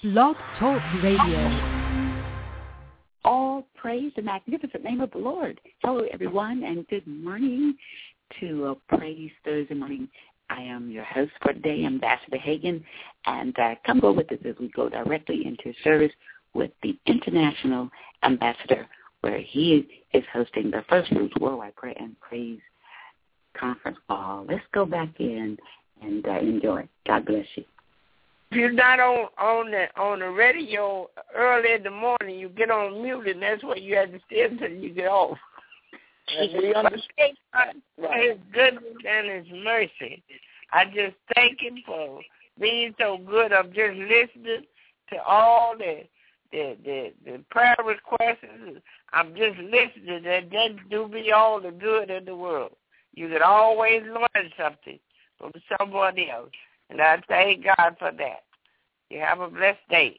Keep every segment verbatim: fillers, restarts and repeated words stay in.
Blog Talk Radio. All praise the magnificent name of the Lord. Hello, everyone, and good morning to uh, Praise Thursday morning. I am your host for today, Ambassador Hagan, and uh, come go with us as we go directly into service with the International Ambassador, where he is hosting the First Fruits Worldwide Prayer and Praise Conference Call. Let's go back in and uh, enjoy. God bless you. If you're not on on the on the radio early in the morning, you get on mute, and that's what you have to stay until you get off. And we understand for His goodness and His mercy. I just thank Him for being so good. I'm just listening to all the the the, the prayer requests. I'm just listening, and that do me all the good in the world. You can always learn something from somebody else. And I thank God for that. You have a blessed day.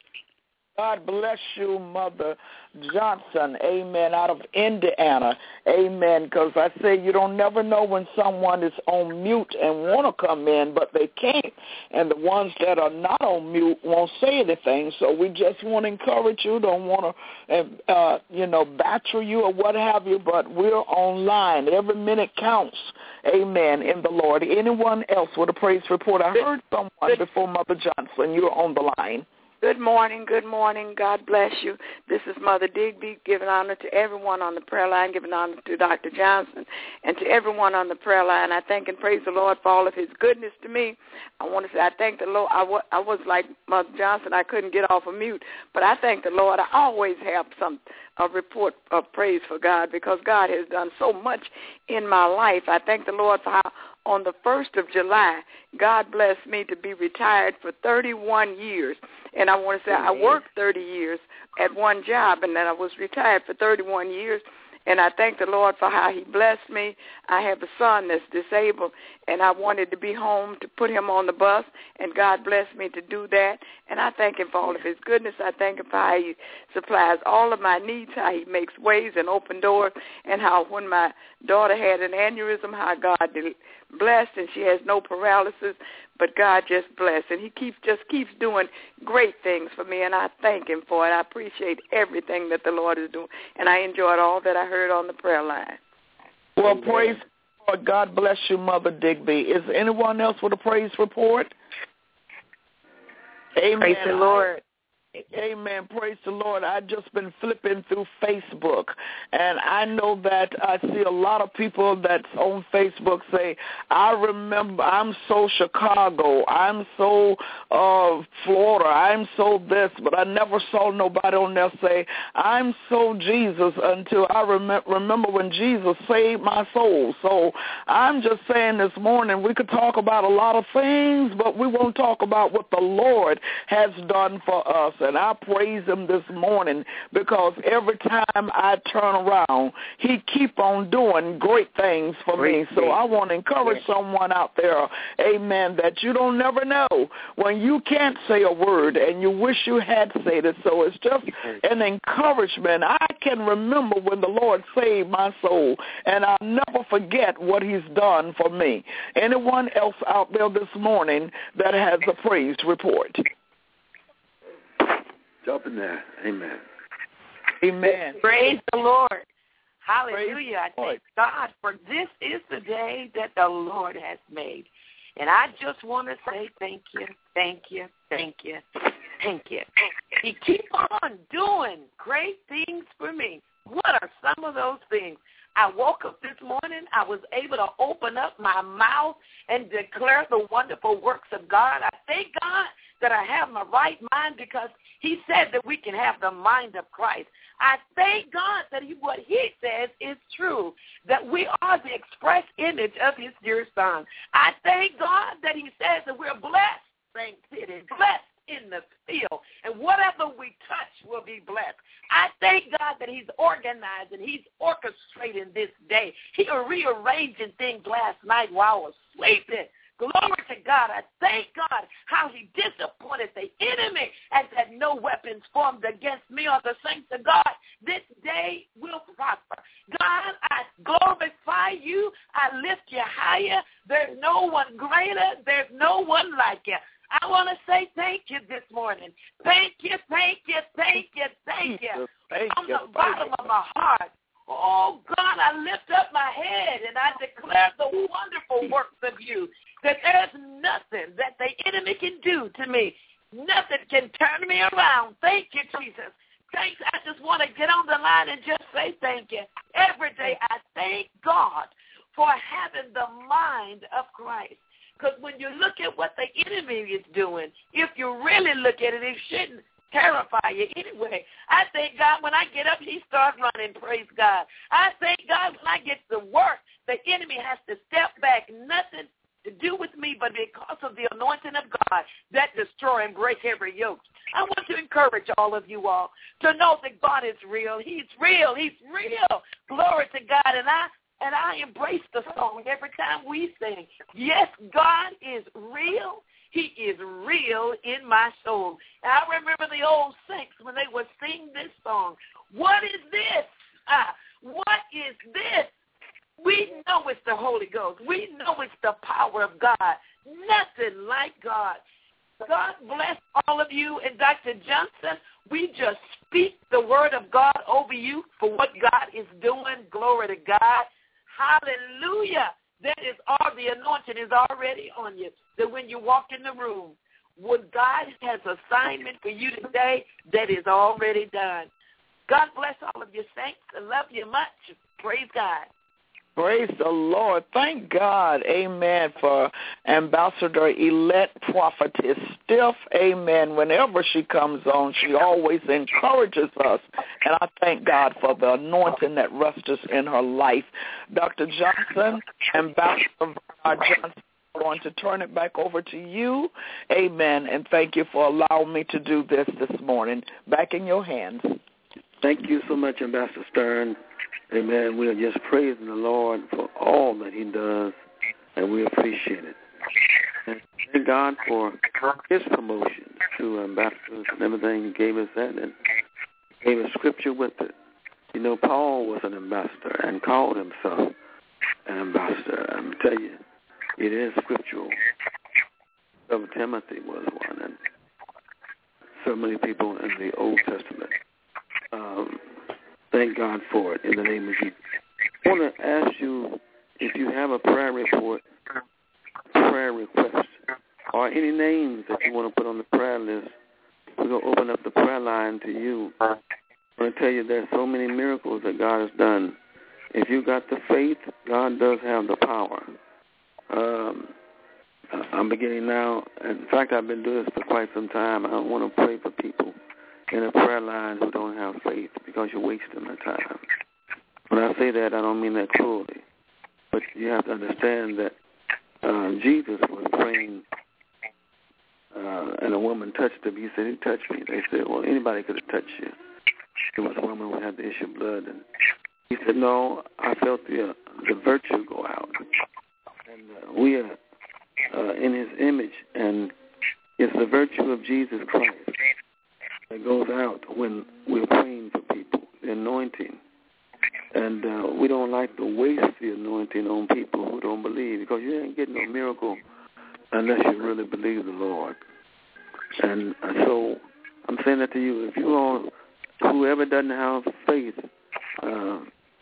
God bless you, Mother Johnson, amen, out of Indiana, amen, because I say you don't never know when someone is on mute and want to come in, but they can't, and the ones that are not on mute won't say anything, so we just want to encourage you, don't want to, uh, you know, batter you or what have you, but we're online. Every minute counts, amen, in the Lord. Anyone else with a praise report? I heard someone before Mother Johnson. You're on the line. Good morning, good morning. God bless you. This is Mother Digby, giving honor to everyone on the prayer line, giving honor to Doctor Johnson, and to everyone on the prayer line. I thank and praise the Lord for all of His goodness to me. I want to say I thank the Lord. I, w- I was like Mother Johnson. I couldn't get off of mute, but I thank the Lord. I always have some a report of praise for God because God has done so much in my life. I thank the Lord for how on the first of July, God blessed me to be retired for thirty-one years. And I want to say I worked thirty years at one job, and then I was retired for thirty-one years. And I thank the Lord for how He blessed me. I have a son that's disabled, and I wanted to be home to put him on the bus, and God blessed me to do that. And I thank Him for all of His goodness. I thank Him for how He supplies all of my needs, how He makes ways and open doors, and how when my daughter had an aneurysm, how God blessed, and she has no paralysis, but God just blessed. And He keeps just keeps doing great things for me, and I thank Him for it. I appreciate everything that the Lord is doing, and I enjoyed all that I heard on the prayer line. Well, Amen. Praise God. God bless you, Mother Digby. Is anyone else with a praise report? Amen. Praise the Lord. Amen. Praise the Lord. I've just been flipping through Facebook, and I know that I see a lot of people that's on Facebook say, I remember, I'm so Chicago, I'm so uh, Florida, I'm so this, but I never saw nobody on there say, I'm so Jesus until I rem- remember when Jesus saved my soul. So I'm just saying this morning we could talk about a lot of things, but we won't talk about what the Lord has done for us. And I praise Him this morning because every time I turn around, He keep on doing great things for great me. So I want to encourage yes. someone out there, amen, that you don't never know when you can't say a word and you wish you had said it. So it's just an encouragement. I can remember when the Lord saved my soul, and I'll never forget what He's done for me. Anyone else out there this morning that has a praise report? Jump in there. Amen. Amen. Praise the Lord. Hallelujah. Praise I thank God for this is the day that the Lord has made. And I just want to say thank you, thank you, thank you, thank you. He keep on doing great things for me. What are some of those things? I woke up this morning. I was able to open up my mouth and declare the wonderful works of God. I thank God that I have my right mind because He said that we can have the mind of Christ. I thank God that he, what He says is true, that we are the express image of His dear Son. I thank God that He says that we're blessed, Saint City, blessed in the field, and whatever we touch will be blessed. I thank God that He's organizing, He's orchestrating this day. He was rearranging things last night while I was sleeping. Glory to God. I thank God how He disappointed the enemy and that no weapons formed against me or the saints of God this day will prosper. God, I glorify You. I lift You higher. There's no one greater. There's no one like You. I want to say thank you this morning. Thank you, thank you, thank you, thank you. Thank From you, the bottom of my heart. Oh, God, I lift up my head and I declare the wonderful works of you, that there's nothing that the enemy can do to me. Nothing can turn me around. Thank you, Jesus. Thanks. I just want to get on the line and just say thank you. Every day I thank God for having the mind of Christ. Because when you look at what the enemy is doing, if you really look at it, it shouldn't terrify you anyway. I thank God when I get up, he starts running, praise God. I thank God when I get to work, the enemy has to step back, nothing to do with me, but because of the anointing of God that destroy and break every yoke. I want to encourage all of you all to know that God is real. He's real. He's real. Glory to God. And I and I embrace the song every time we sing. Yes, God is real. He is real in my soul. And I remember the old saints when they would sing this song. What is this? Ah, what is this? We know it's the Holy Ghost. We know it's the power of God. Nothing like God. God bless all of you. And Doctor Johnson, we just speak the word of God over you for what God is doing. Glory to God. Hallelujah. That is all, the anointing is already on you. That when you walk in the room, what God has assignment for you today, that is already done. God bless all of you saints. I love you much. Praise God. Praise the Lord. Thank God, amen, for Ambassador-elect Prophetess Stiff, amen. Whenever she comes on, she always encourages us, and I thank God for the anointing that rests in her life. Doctor Johnson, Ambassador Johnson, I'm going to turn it back over to you, amen, and thank you for allowing me to do this this morning. Back in your hands. Thank you so much, Ambassador Stern. Amen. We are just praising the Lord for all that he does, and we appreciate it. And thank God for his promotion to ambassadors and everything. He gave us that and gave us scripture with it. You know, Paul was an ambassador and called himself an ambassador. I'm telling you, it is scriptural. So Timothy was one, and so many people in the Old Testament. Um, Thank God for it in the name of Jesus. I want to ask you if you have a prayer report, prayer request, or any names that you want to put on the prayer list. We're going to open up the prayer line to you. I want to tell you there's so many miracles that God has done. If you got the faith, God does have the power. Um, I'm beginning now. In fact, I've been doing this for quite some time. I want to pray for people in a prayer line who don't have faith because you're wasting their time. When I say that, I don't mean that cruelly. But you have to understand that uh, Jesus was praying uh, and a woman touched him. He said, "Who touched me?" They said, "Well, anybody could have touched you." It was a woman who had the issue of blood. And he said, "No, I felt the, uh, the virtue go out." And uh, we are uh, in his image, and it's the virtue of Jesus Christ that goes out when we're praying for people, the anointing. And uh, we don't like to waste the anointing on people who don't believe, because you ain't getting no miracle unless you really believe the Lord. And uh, so I'm saying that to you. If you all, whoever doesn't have faith, uh,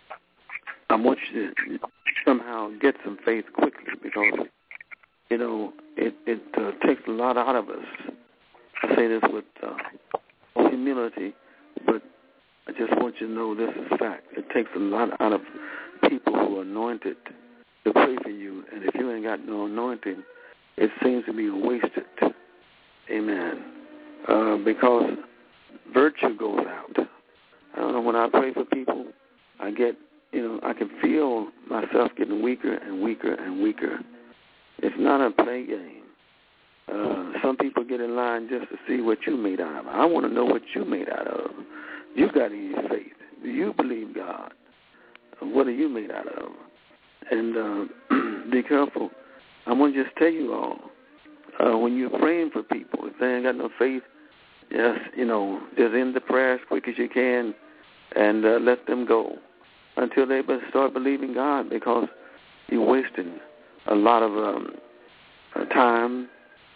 I want you to somehow get some faith quickly, because, you know, it, it uh, takes a lot out of us. I say this with uh, humility, but I just want you to know this is fact. It takes a lot out of people who are anointed to pray for you, and if you ain't got no anointing, it seems to be wasted. Amen. Uh, because virtue goes out. I don't know, when I pray for people, I get, you know, I can feel myself getting weaker and weaker and weaker. It's not a play game. Uh, some people get in line just to see what you made out of. I want to know what you made out of. You got any faith? Do you believe God? What are you made out of? And uh, be careful. I want to just tell you all, uh, when you're praying for people, if they ain't got no faith, just, you know, just end the prayer as quick as you can and uh, let them go until they start believing God, because you're wasting a lot of um, time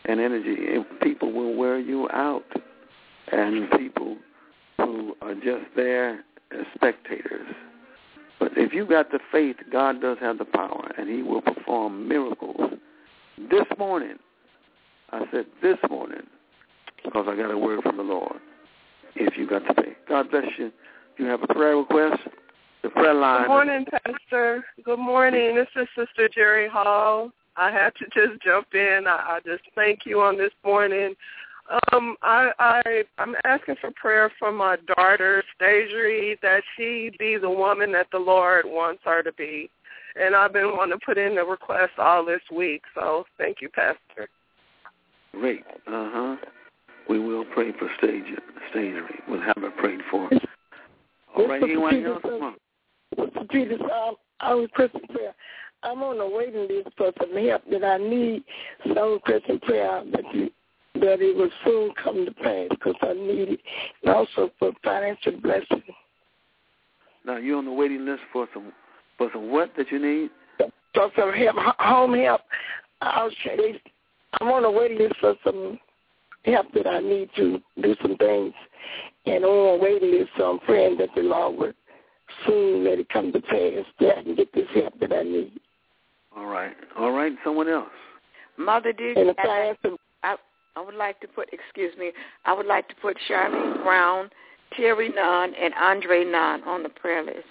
and energy. People will wear you out, and people who are just there as spectators. But if you got the faith, God does have the power, and he will perform miracles. This morning, I said this morning, because I got a word from the Lord, if you got the faith. God bless you. You have a prayer request? The prayer line. Good morning, Pastor. Good morning. This is Sister Jerry Hall. I had to just jump in. I, I just thank you on this morning. Um, I, I, I'm asking for prayer for my daughter, Stasia, that she be the woman that the Lord wants her to be. And I've been wanting to put in the request all this week, so thank you, Pastor. Great. Uh-huh. We will pray for Stasia. Stasia. We'll have her prayed for. All right, anyone else? Come on. Mister Peters, um, I request prayer. I'm on the waiting list for some help that I need. So I'm requesting prayer that you, that it will soon come to pass because I need it, and also for financial blessing. Now you're on the waiting list for some for some what that you need? For some help, home help. I'll say I'm on the waiting list for some help that I need to do some things, and I'm on the waiting list, so I'm praying that the Lord will soon let it come to pass that I can get this help that I need. All right. All right. Someone else. Mother, did and I, I, I would like to put, excuse me, I would like to put Charlene Brown, Terry Nunn, and Andre Nunn on the prayer list.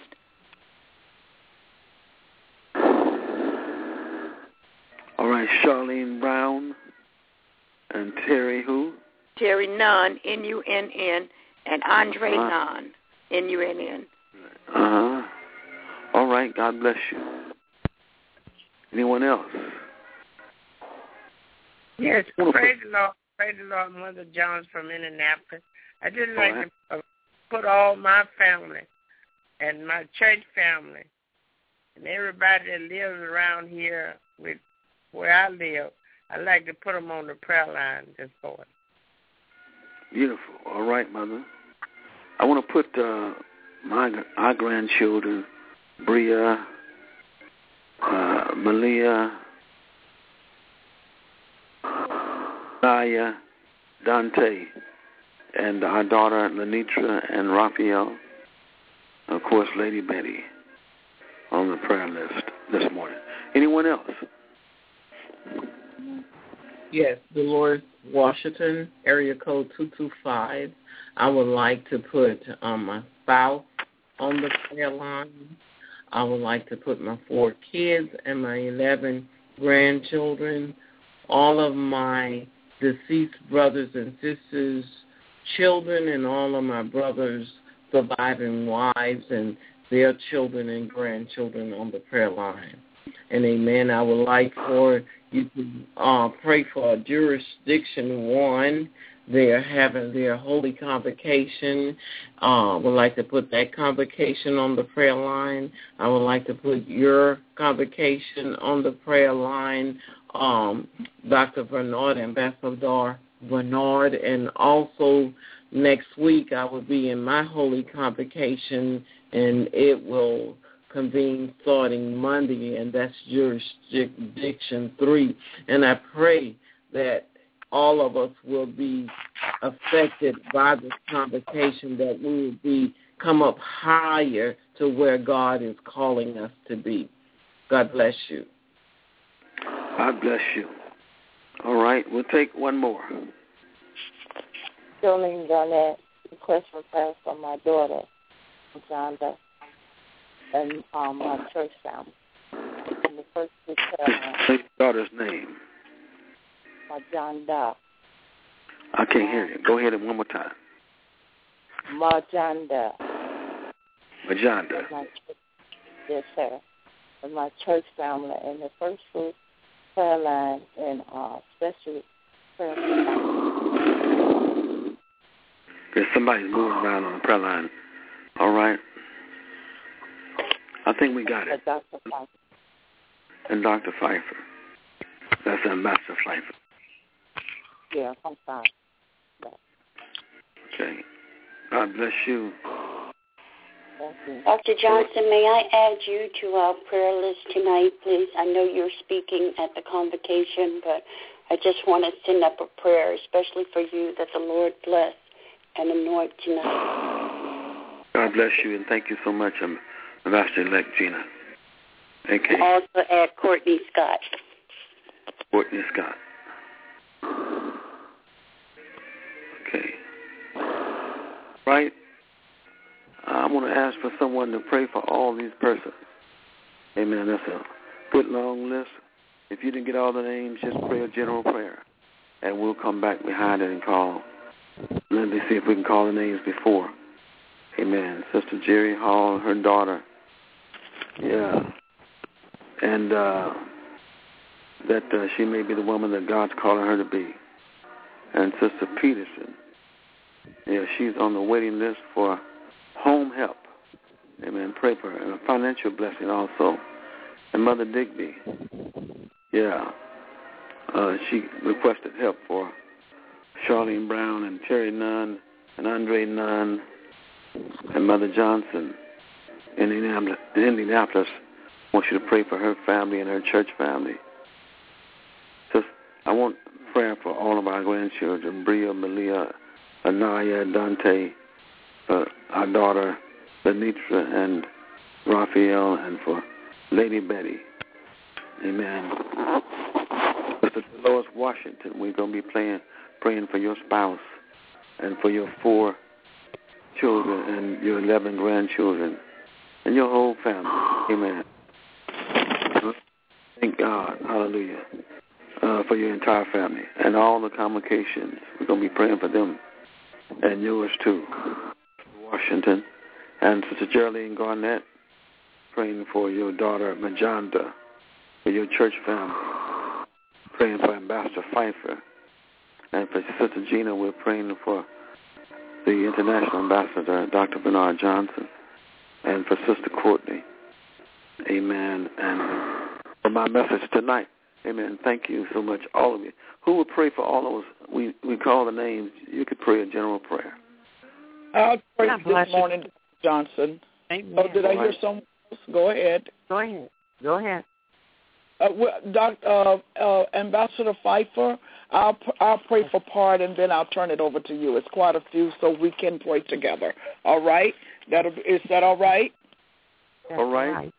All right. Charlene Brown and Terry who? Terry Nunn, N U N N, and Andre uh-huh. Nunn, N U N N. Uh-huh. All right. God bless you. Anyone else? Yes. Praise the Lord. Praise the Lord, Mother Jones from Indianapolis. I just like right. to put all my family and my church family and everybody that lives around here with where I live, I'd like to put them on the prayer line this morning. Beautiful. All right, Mother. I want to put uh, my our grandchildren, Bria, uh, Malia, Naya, Dante, and our daughter Lenitra and Raphael, and of course Lady Betty, on the prayer list this morning. Anyone else? Yes, Dolores Washington, area code two two five. I would like to put um, my spouse on the prayer line. I would like to put my four kids and my eleven grandchildren, all of my deceased brothers and sisters, children, and all of my brothers' surviving wives and their children and grandchildren on the prayer line. And amen, I would like for you to uh, pray for Jurisdiction one. They're having their holy convocation. I uh, would like to put that convocation on the prayer line. I would like to put your convocation on the prayer line, um, Doctor Bernard, Ambassador Bernard, and also next week I will be in my holy convocation, and it will convene starting Monday, and that's Jurisdiction three. And I pray that all of us will be affected by this convocation, that we will be come up higher to where God is calling us to be. God bless you. God bless you. All right, we'll take one more. Jolene Garnett, request for prayer for my daughter, Jonda, and um, my church family. And the first prayer. Say your daughter's name. Majanda. I can't hear you. Go ahead and one more time. Majanda. Majanda. Yes, sir. And my church family and the first fruit prayer line and uh, special prayer line. There's somebody moving around on the prayer line. All right. I think we got it. Doctor Pfeiffer. And Doctor Pfeiffer. That's Ambassador Pfeiffer. Yeah, I'm sorry. Okay. God bless you. Doctor Johnson, may I add you to our prayer list tonight, please? I know you're speaking at the convocation, but I just want to send up a prayer, especially for you, that the Lord bless and anoint tonight. God bless you, and thank you so much, um, Ambassador-elect Gina. Okay. Also add Courtney Scott. Courtney Scott. Okay. Right. I want to ask for someone to pray for all these persons. Amen. That's a good long list. If you didn't get all the names, just pray a general prayer, and we'll come back behind it and call. Let me see if we can call the names before. Amen. Sister Jerry Hall, her daughter. Yeah. And uh, that uh, she may be the woman that God's calling her to be. And Sister Peterson. Yeah, she's on the waiting list for home help. Amen. Pray for her. And a financial blessing also. And Mother Digby. Yeah. Uh, she requested help for Charlene Brown and Terry Nunn and Andre Nunn and Mother Johnson in Indianapolis. In Indianapolis. I want you to pray for her family and her church family. So I want prayer for all of our grandchildren, Bria, Malia, Anaya, Dante, for our daughter, Lenitra, and Raphael, and for Lady Betty. Amen. Sister Dolores Washington, we're going to be playing, praying for your spouse and for your four children and your eleven grandchildren and your whole family. Amen. Thank God. Hallelujah. Uh, for your entire family and all the complications. We're going to be praying for them and yours too. Washington and Sister Geraldine Garnett, praying for your daughter Majanda, for your church family, praying for Ambassador Pfeiffer, and for Sister Gina, we're praying for the International Ambassador, Doctor Bernard Johnson, and for Sister Courtney. Amen. And for my message tonight, amen. Thank you so much, all of you. Who will pray for all of us? We we call the names. You could pray a general prayer. I'll pray this morning, Johnson. Amen. Oh, did I hear someone else? Go ahead. Go ahead. Go ahead. Uh, well, Doc, uh, uh, Ambassador Pfeiffer, I'll I'll pray for part, and then I'll turn it over to you. It's quite a few, so we can pray together. All right? That is that all right? That's all right. right.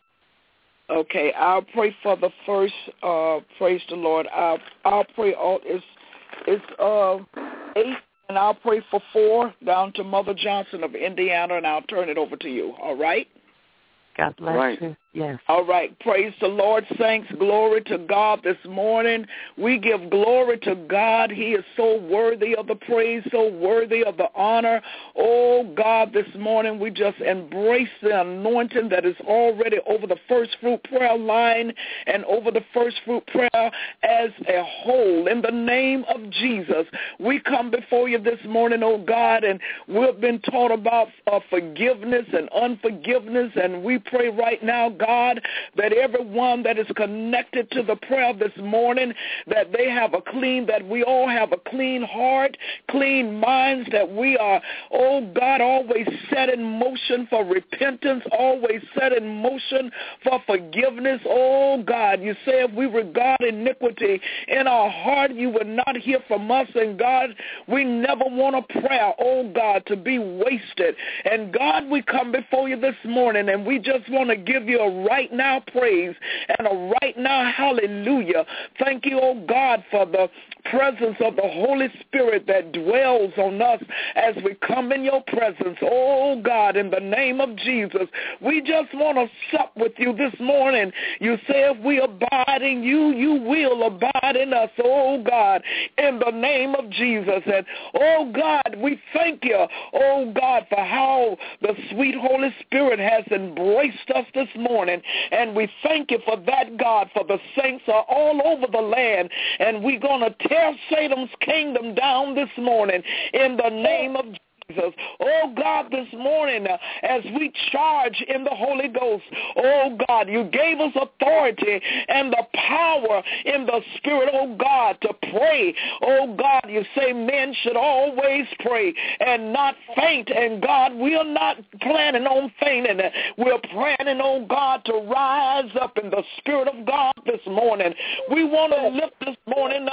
Okay, I'll pray for the first. Uh, praise the Lord. I'll I'll pray all. It's it's uh eight, and I'll pray for four down to Mother Johnson of Indiana, and I'll turn it over to you. All right. God bless right. you. Yes. All right. Praise the Lord. Thanks. Glory to God this morning. We give glory to God. He is so worthy of the praise, so worthy of the honor. Oh, God, this morning we just embrace the anointing that is already over the first fruit prayer line and over the first fruit prayer as a whole. In the name of Jesus, we come before you this morning, oh, God, and we've been taught about uh, forgiveness and unforgiveness, and we pray right now, God, that everyone that is connected to the prayer this morning, that they have a clean, that we all have a clean heart, clean minds, that we are, oh God, always set in motion for repentance, always set in motion for forgiveness. Oh God, you say if we regard iniquity in our heart, you will not hear from us. And God, we never want a prayer, oh God, to be wasted. And God, we come before you this morning, and we just want to give you a right now praise and a right now hallelujah. Thank you, oh God, for the presence of the Holy Spirit that dwells on us as we come in your presence. Oh God, in the name of Jesus, we just want to sup with you this morning. You say if we abide in you, you will abide in us. Oh God, in the name of Jesus. And oh God, we thank you, oh God, for how the sweet Holy Spirit has embraced us this morning. And we thank you for that, God, for the saints are all over the land. And we're going to tear Satan's kingdom down this morning in the name of Jesus. Jesus. Oh, God, this morning, uh, as we charge in the Holy Ghost, oh, God, you gave us authority and the power in the Spirit, oh, God, to pray. Oh, God, you say men should always pray and not faint. And, God, we are not planning on fainting. We're planning, oh, God, to rise up in the Spirit of God this morning. We want to lift this morning up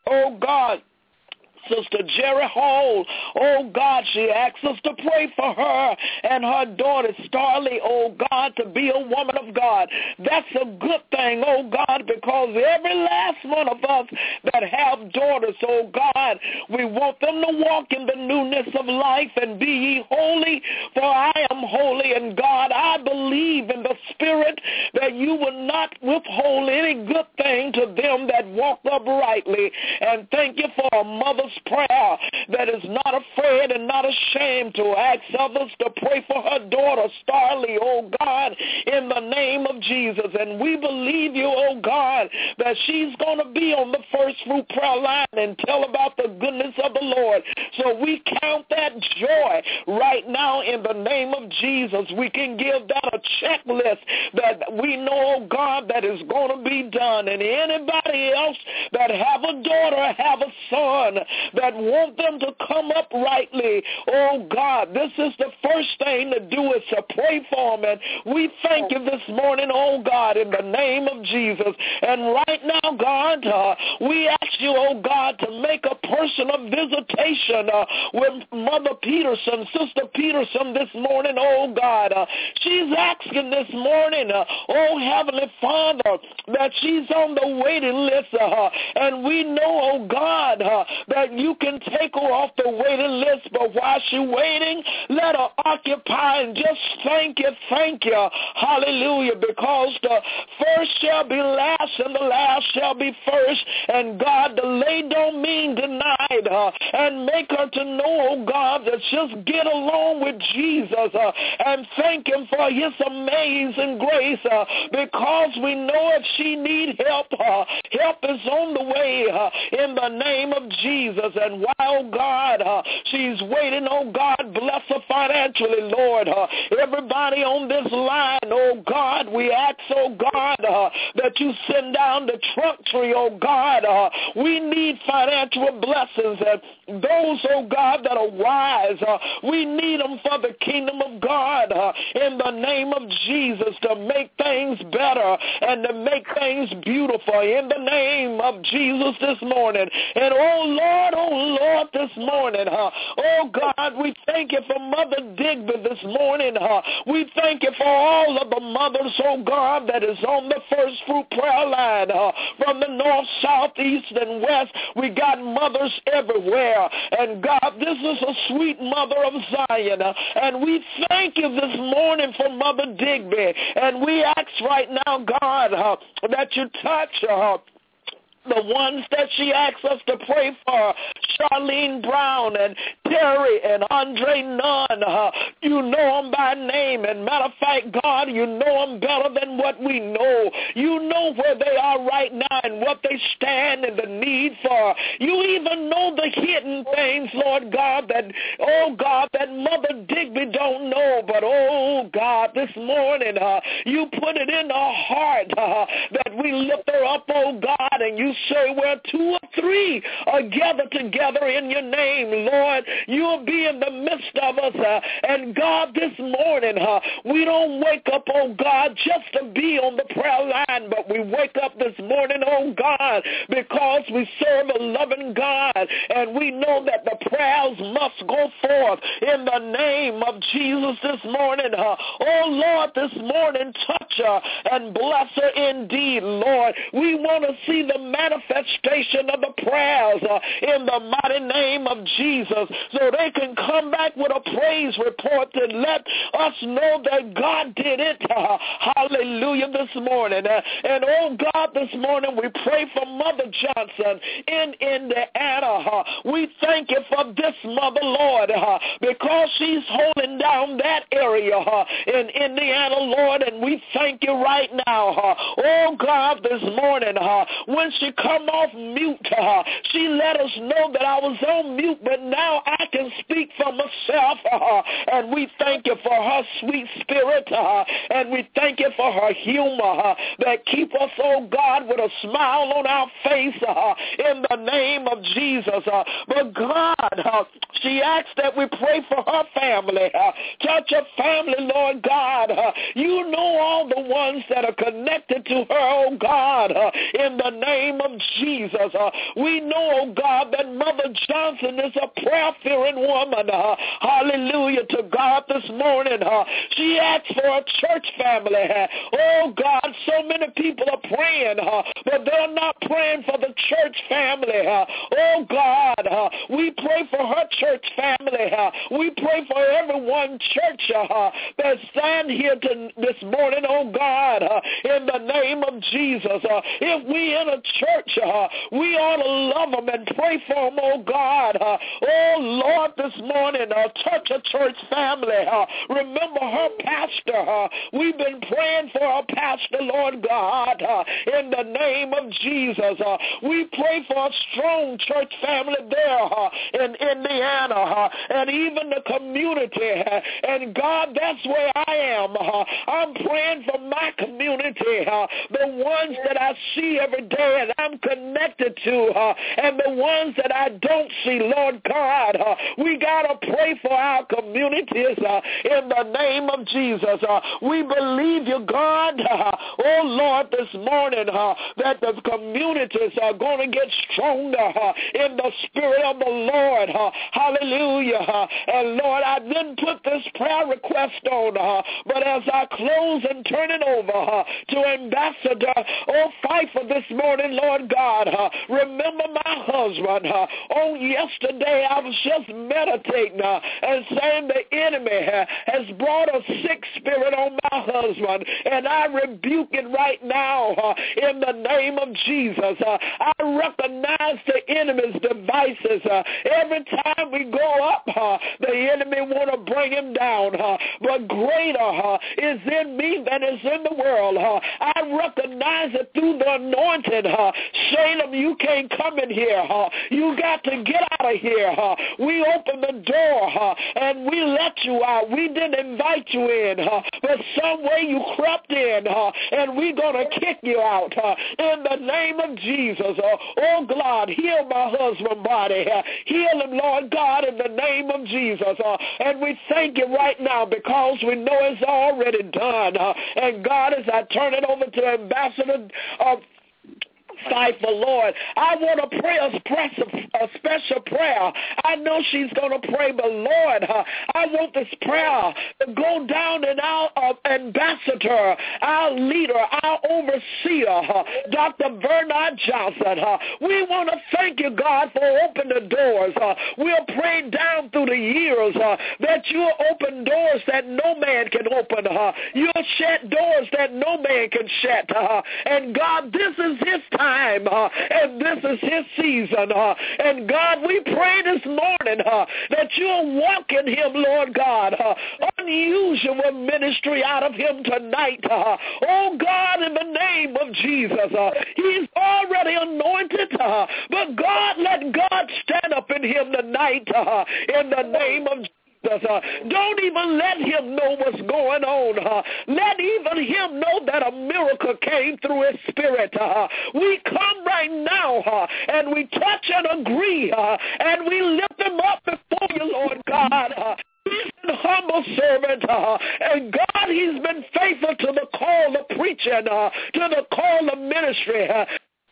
oh God, Sister Jerry Hall, oh God, she asks us to pray for her and her daughter Starlee, oh God, to be a woman of God. That's a good thing, oh God, because every last one of us that have daughters, oh God, we want them to walk in the newness of life and be ye holy, for I am holy. And God, I believe in the Spirit that you will not withhold any good thing to them that walk uprightly. And thank you for a mother's prayer that is not afraid and not ashamed to ask others to pray for her daughter Starlee, oh God, in the name of Jesus. And we believe you, oh God, that she's going to be on the first fruit prayer line and tell about the goodness of the Lord. So we count that joy right now in the name of Jesus. We can give that a checklist that we know, oh God, that is going to be done. And anybody else that have a daughter, have a son, that want them to come up rightly, oh God, this is the first thing to do is to pray for them. And we thank you this morning, oh God, in the name of Jesus. And right now, God, uh, we ask you, oh God, to make a personal visitation uh, with Mother Peterson, Sister Peterson this morning, oh God. Uh, she's asking this morning, uh, oh Heavenly Father, that she's on the waiting list, uh, and we know, oh God, uh, that you can take her off the waiting list, but while she's waiting, let her occupy and just thank you, thank you, hallelujah, because the first shall be last and the last shall be first, and God, delay don't mean denied, uh, and make her to know, oh God, that just get along with Jesus uh, and thank him for his amazing grace, uh, because we know if she need help, uh, help is on the way uh, in the name of Jesus. And while, God, uh, she's waiting, oh God, bless her financially, Lord. Uh, everybody on this line, oh God, we ask, oh God, uh, that you send down the trunk tree, oh God. Uh, we need financial blessings. And those, oh God, that are wise, uh, we need them for the kingdom of God uh, in the name of Jesus to make things better and to make things beautiful in the name of Jesus this morning. And oh Lord, oh Lord, this morning, huh? Oh God, we thank you for Mother Digby this morning, huh? We thank you for all of the mothers, oh God, that is on the first fruit prayer line, huh? From the north, south, east, and west. We got mothers everywhere. And God, this is a sweet mother of Zion. Uh, and we thank you this morning for Mother Digby. And we ask right now, God, uh, that you touch her. Uh, the ones that she asks us to pray for, Charlene Brown and Terry and Andre Nunn, uh, you know them by name. And matter of fact, God, you know them better than what we know. You know where they are right now and what they stand in the need for. You even know the hidden things, Lord God, that, oh God, that Mother Digby don't know. But, oh God, this morning, uh, you put it in our heart uh, that we lift her up, oh God, and you say where two or three are gathered together in your name, Lord, you'll be in the midst of us. Uh, and God, this morning, uh, we don't wake up, oh God, just to be on the prayer line, but we wake up this morning, oh God, because we serve a loving God, and we know that the prayers must go forth in the name of Jesus this morning. Uh, oh Lord, this morning, touch her and bless her indeed, Lord. We want to see the manifestation of the prayers uh, in the mighty name of Jesus, so they can come back with a praise report to let us know that God did it. Uh, hallelujah this morning. Uh, and oh God, this morning we pray for Mother Johnson in Indiana. Uh, we thank you for this mother, Lord, uh, because she's holding down that area uh, in Indiana, Lord, and we thank you right now. Uh, oh God, this morning, uh, when she come off mute, uh, she let us know that I was on mute, but now I can speak for myself, uh, and we thank you for her sweet spirit, uh, and we thank you for her humor uh, that keep us, oh God, with a smile on our face uh, in the name of Jesus. Uh, but God, uh, she asks that we pray for her family. Uh, touch her family, Lord God. Uh, you know all the ones that are connected to her, oh God, uh, in the name of Jesus. Uh, we know, oh God, that Mother Johnson is a prayer-fearing woman. Uh, hallelujah to God this morning. Uh, she asks for a church family. Uh, oh God, so many people are praying, uh, but they're not praying for the church family. Uh, oh God, uh, we pray for her church family. Uh, we pray for everyone church uh, that stand here to, this morning, oh God, uh, in the name of Jesus. Uh, if we in a church, uh, we ought to love them and pray for them, oh God. Uh, oh Lord, this morning, uh, touch a church family. Uh, remember her pastor. Uh, we've been praying for our pastor, Lord God, uh, in the name of Jesus. Uh, we pray for a strong church family there uh, in Indiana uh, and even the community. Uh, and God, that's where I am. Uh, I'm praying for my community, uh, the ones that I see every day and I'm connected to, uh, and the ones that I don't see, Lord God. Uh, we got to pray for our communities uh, in the name of Jesus. Uh, we believe you, God, uh, oh Lord, this morning uh, that the communities are going to get stronger uh, in the spirit of the Lord. Uh, hallelujah. Uh, and Lord, I didn't put this prayer request on, uh, but as I close and turn it over uh, to Ambassador, oh, fight for this morning, Lord God. Uh, remember my husband. Uh, on yesterday, I was just meditating uh, and saying the enemy uh, has brought a sick spirit on my husband, and I rebuke it right now uh, in the name of Jesus. Uh, I recognize the enemy's devices. Uh, every time we go up, uh, the enemy want to bring him down, uh, but greater uh, is in me than is in the world. Uh, I recognize it through the anointing. Uh, Shalem, you can't come in here. Uh, you got to get out of here. Uh, we opened the door uh, and we let you out. We didn't invite you in, uh, but some way you crept in, uh, and we're going to kick you out uh, in the name of Jesus. Uh, oh, God, heal my husband's body. Uh, heal him, Lord God, in the name of Jesus. Uh, and we thank you right now because we know it's already done. Uh, and, God, as I turn it over to Ambassador uh, Fight for Lord, I want to pray a, a special prayer. I know she's going to pray, but Lord, uh, I want this prayer to go down in our uh, ambassador, our leader, our overseer, uh, Doctor Bernard Johnson. Uh, we want to thank you, God, for opening the doors. Uh, we'll pray down through the years uh, that you'll open doors that no man can open. Uh, you'll shut doors that no man can shut. Uh, and God, this is his time. Time, uh, and this is his season. Uh, and God, we pray this morning uh, that you'll walk in him, Lord God. Uh, unusual ministry out of him tonight. Uh, oh, God, in the name of Jesus. Uh, he's already anointed, uh, but God, let God stand up in him tonight uh, in the name of Jesus. Uh, don't even let him know what's going on. Uh, let even him know that a miracle came through his spirit. Uh, we come right now uh, and we touch and agree uh, and we lift him up before you, Lord God. Uh, He's been humble servant, uh, and God, he's been faithful to the call of preaching, uh, to the call of ministry. Uh,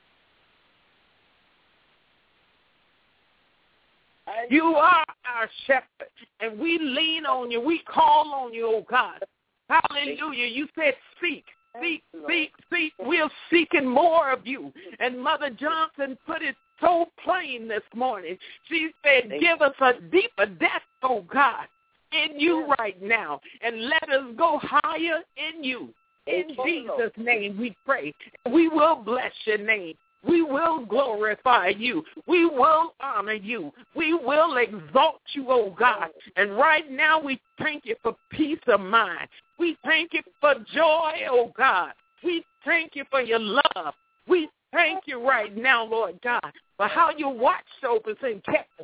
You are our shepherd, and we lean on you. We call on you, oh God. Hallelujah. You said seek, seek, seek, seek. We're seeking more of you. And Mother Johnson put it so plain this morning. She said, give us a deeper depth, oh God, in you right now, and let us go higher in you. In Jesus' name we pray. We will bless your name. We will glorify you. We will honor you. We will exalt you, oh God. And right now we thank you for peace of mind. We thank you for joy, oh God. We thank you for your love. We thank you right now, Lord God, for how you watched over us and kept us.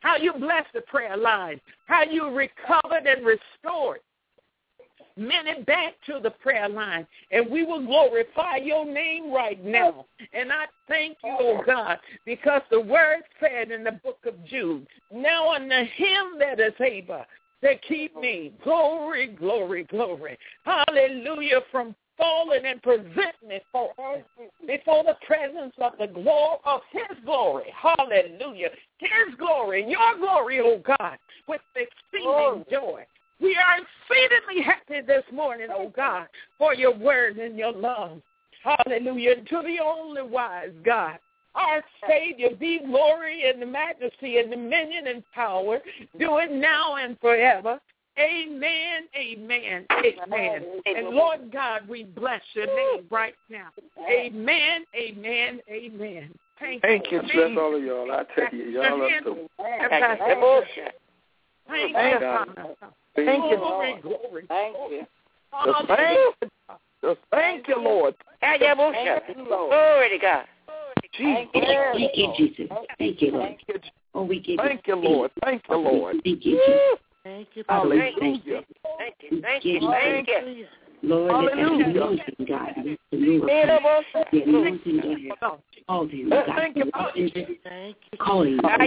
how you blessed the prayer line, how you recovered and restored many back to the prayer line. And we will glorify your name right now. And I thank you, oh God, because the word said in the book of Jude, now unto him that is able to keep me, glory, glory, glory, hallelujah, from falling and present me for, before the presence of the glory of his glory, hallelujah, his glory, your glory, oh God, with exceeding joy. We are exceedingly happy this morning, oh God, for your word and your love. Hallelujah. And to the only wise God, our Savior, be glory and the majesty and dominion and power. Do it now and forever. Amen, amen, amen. And Lord God, we bless your name right now. Amen, amen, amen. Thank, Thank you. you. Bless all of y'all. I tell you, y'all are so. Thank you. Thank you, God. Thank you, Lord. Glory. Thank you. Just thank you. Just thank you, Lord. Glory to God. Thank you, thank you, Jesus. Thank you, Lord. Oh, we give Thank you, Lord. Thank you, Lord. Thank you, Jesus. Thank you. Hallelujah. Thank you. Thank you. Thank you. Thank you. Lord, let that Hallelujah. anointing, God, the the anointing, God, call him, God, call him, let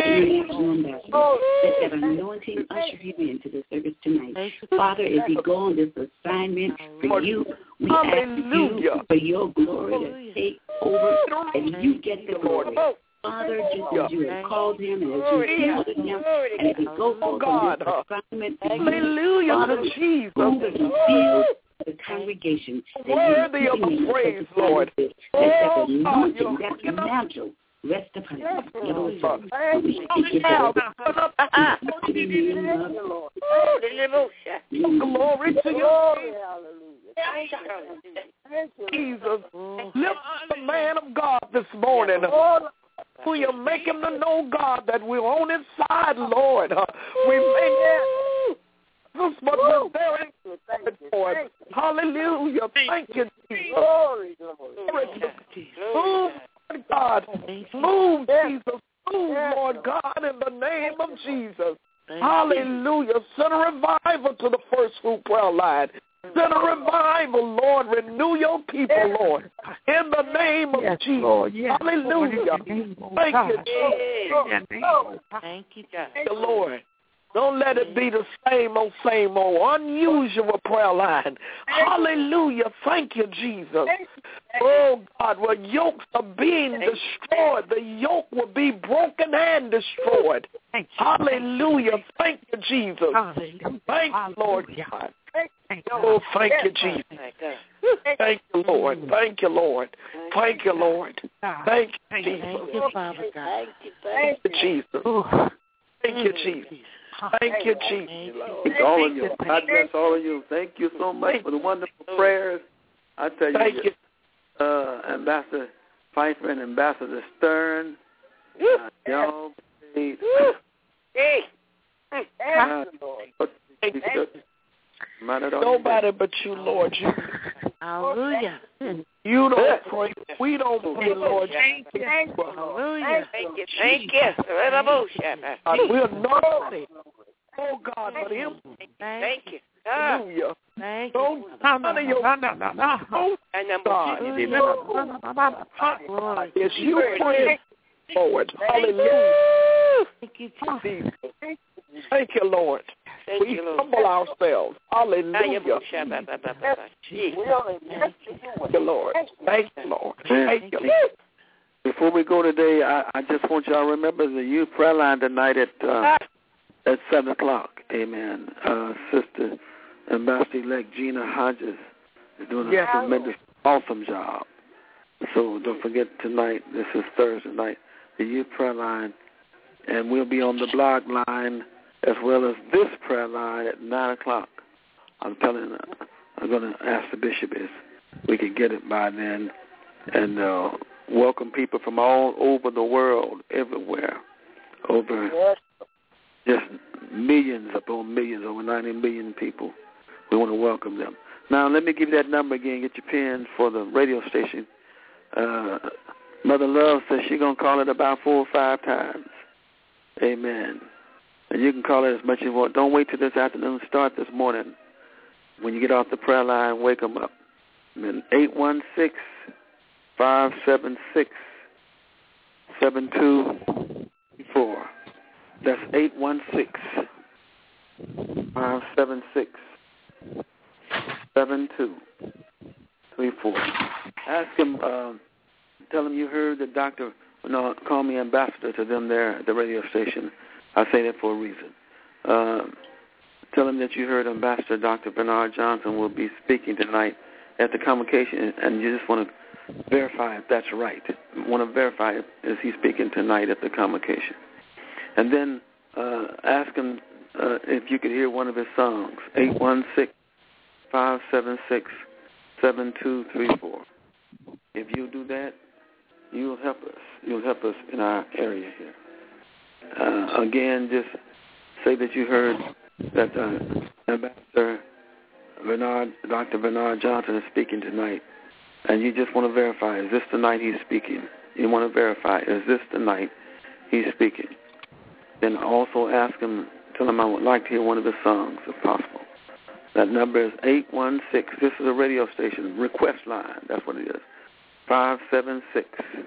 that anointing usher him into the service tonight. Father, as he go on this assignment for you, we ask you for your glory to take over and you get the glory. Father, just as you have called him and as you have called him, and as he goes forth on this assignment, hallelujah, Father, Jesus. move and fill the congregation. Worthy of the praise, Lord. Let that anointing, that mantle rest upon him. We speak it out. Glory to you. Jesus, lift the man of God this morning. Will you make him to know, God, that we're on his side, Lord? We make this, but we're very good, Lord. Hallelujah. Thank you, Jesus. Glory, move, God. Move, Jesus. Move, Lord God, in the name of Jesus. Hallelujah. Send a revival to the First Fruit Prayer Line. Send a revival, Lord. Renew your people, Lord. In the name of yes, Jesus. Lord, yes, hallelujah. Lord, thank you, Jesus. Thank you, God. Thank you, Lord. Don't let it be the same old, same old, unusual prayer line. Hallelujah. Thank you, Jesus. Oh, God, where yokes are being destroyed, the yoke will be broken and destroyed. Hallelujah. Thank you, Jesus. Thank you, Lord God. Oh, thank you, Jesus. Thank you, Lord. Thank you, Lord. Thank you, Lord. Thank you, Jesus. Thank you, Father God. Thank you, Jesus. Thank you, Jesus. Thank you, Jesus. Thank all of you. God bless all of you. Thank you so much for the wonderful prayers. I tell you, Thank you. Uh, Ambassador Pfeiffer and Ambassador Stern, uh, y'all prayed. Hey. Uh, Nobody but you, Lord. You, Hallelujah. you don't pray. We don't pray, Lord. Thank you. Hallelujah. Thank you. Thank you. We're nobody. Oh, God, but him. Thank you. Hallelujah. Thank Don't you. honor your God. Yes, you pray forward. Hallelujah. Thank you, Jesus. Thank you, Lord. Thank we you, Lord. humble ourselves. Hallelujah. Thank you, Lord. Thank you, Lord. Thank you, Lord. Before we go today, I, I just want y'all to remember the youth prayer line tonight at uh, at seven o'clock. Amen. Uh, Sister Ambassador-elect Gina Hodges is doing a yes. tremendous, awesome job. So don't forget tonight, this is Thursday night, the youth prayer line, and we'll be on the blog line as well as this prayer line at nine o'clock. I'm telling, uh, I'm going to ask the bishop if we can get it by then, and uh, welcome people from all over the world, everywhere, over just millions upon millions, over ninety million people. We want to welcome them. Now, let me give you that number again. Get your pen for the radio station. Uh, Mother Love says she's going to call it about four or five times. Amen. And you can call it as much as you want. Don't wait till this afternoon. Start this morning. When you get off the prayer line, wake them up. And eight one six, five seven six, seven two three four. That's eight one six, five seven six, seven two three four. Ask him, uh, tell him you heard the doctor, no, call me ambassador to them there at the radio station. I say that for a reason. Uh, tell him that you heard Ambassador Doctor Bernard Johnson will be speaking tonight at the convocation, and you just want to verify if that's right. Want to verify if is he speaking tonight at the convocation. And then uh, ask him uh, if you could hear one of his songs, eight one six, five seven six, seven two three four. If you do that, you'll help us. You'll help us in our area here. Uh, again, just say that you heard that uh, Ambassador Bernard, Doctor Bernard Johnson is speaking tonight, and you just want to verify, is this the night he's speaking? You want to verify, is this the night he's speaking? Then also ask him, tell him I would like to hear one of his songs, if possible. That number is eight one six. This is a radio station, request line. That's what it is. five seven six,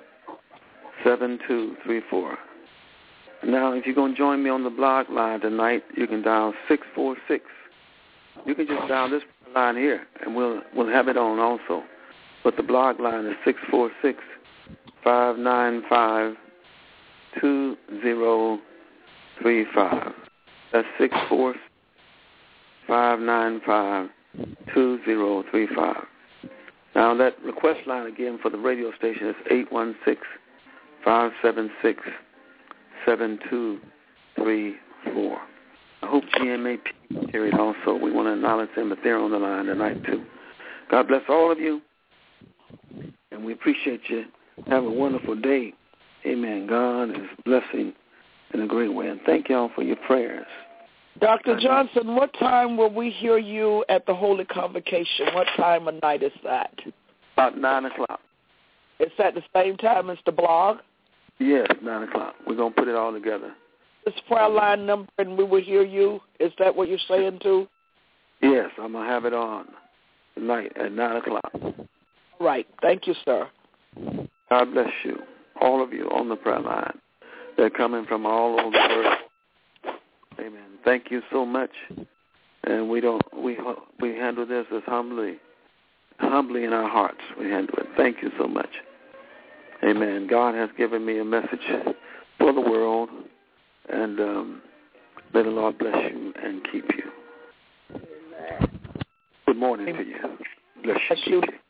seven two three four. Now, if you're going to join me on the blog line tonight, you can dial six four six. You can just dial this line here, and we'll we'll have it on also. But the blog line is six four six, five nine five, two zero three five. That's six four six, five nine five, two zero three five. Now, that request line again for the radio station is eight one six, five seven six, seven two three four. I hope G M A P is here also. We want to acknowledge them, but they're on the line tonight too. God bless all of you, and we appreciate you. Have a wonderful day. Amen. God is blessing in a great way, and thank y'all for your prayers. Doctor Johnson, what time will we hear you at the Holy Convocation? What time of night is that? About nine o'clock. Is that the same time as the blog? Yes, nine o'clock. We're going to put it all together. This prayer line number, and we will hear you. Is that what you're saying, too? Yes, I'm going to have it on tonight at nine o'clock. Right. Thank you, sir. God bless you, all of you on the prayer line. They're coming from all over the world. Amen. Thank you so much. And we don't we we handle this as humbly, humbly in our hearts. We handle it. Thank you so much. Amen. God has given me a message for the world, and um, may the Lord bless you and keep you. Amen. Good morning Amen. to you. Bless you. Keep you.